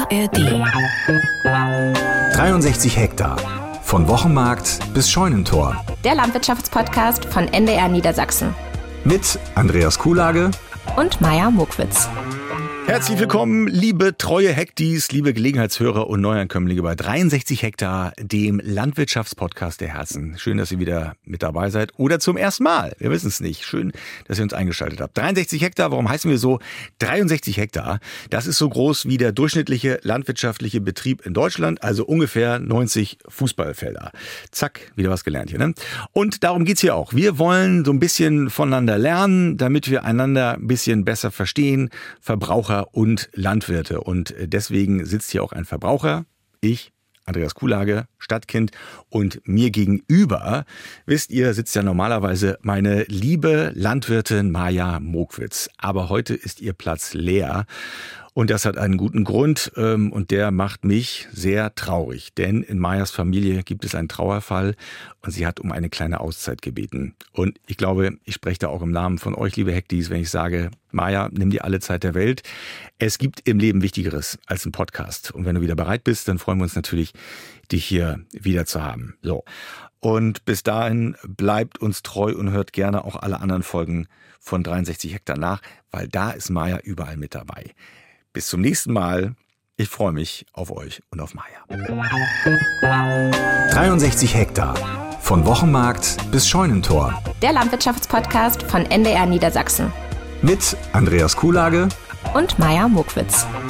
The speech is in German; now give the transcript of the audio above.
ARD. 63 Hektar. Von Wochenmarkt bis Scheunentor. Der Landwirtschaftspodcast von NDR Niedersachsen. Mit Andreas Kuhlage und Maja Mokwitz. Herzlich willkommen, liebe treue Hektis, liebe Gelegenheitshörer und Neuankömmlinge bei 63 Hektar, dem Landwirtschaftspodcast der Herzen. Schön, dass ihr wieder mit dabei seid oder zum ersten Mal. Wir wissen es nicht. Schön, dass ihr uns eingeschaltet habt. 63 Hektar, warum heißen wir so? 63 Hektar, das ist so groß wie der durchschnittliche landwirtschaftliche Betrieb in Deutschland, also ungefähr 90 Fußballfelder. Zack, wieder was gelernt hier, ne? Und darum geht's hier auch. Wir wollen so ein bisschen voneinander lernen, damit wir einander ein bisschen besser verstehen, Verbraucher und Landwirte. Und deswegen sitzt hier auch ein Verbraucher, ich, Andreas Kuhlage, Stadtkind, und mir gegenüber, wisst ihr, sitzt ja normalerweise meine liebe Landwirtin Maja Mokwitz. Aber heute ist ihr Platz leer. Und das hat einen guten Grund und der macht mich sehr traurig. Denn in Majas Familie gibt es einen Trauerfall und sie hat um eine kleine Auszeit gebeten. Und ich glaube, ich spreche da auch im Namen von euch, liebe Hektis, wenn ich sage, Maja, nimm dir alle Zeit der Welt. Es gibt im Leben Wichtigeres als ein Podcast. Und wenn du wieder bereit bist, dann freuen wir uns natürlich, dich hier wieder zu haben. So. Und bis dahin bleibt uns treu und hört gerne auch alle anderen Folgen von 63 Hektar nach, weil da ist Maja überall mit dabei. Bis zum nächsten Mal. Ich freue mich auf euch und auf Maja. 63 Hektar. Von Wochenmarkt bis Scheunentor. Der Landwirtschaftspodcast von NDR Niedersachsen. Mit Andreas Kuhlage und Maja Mokwitz.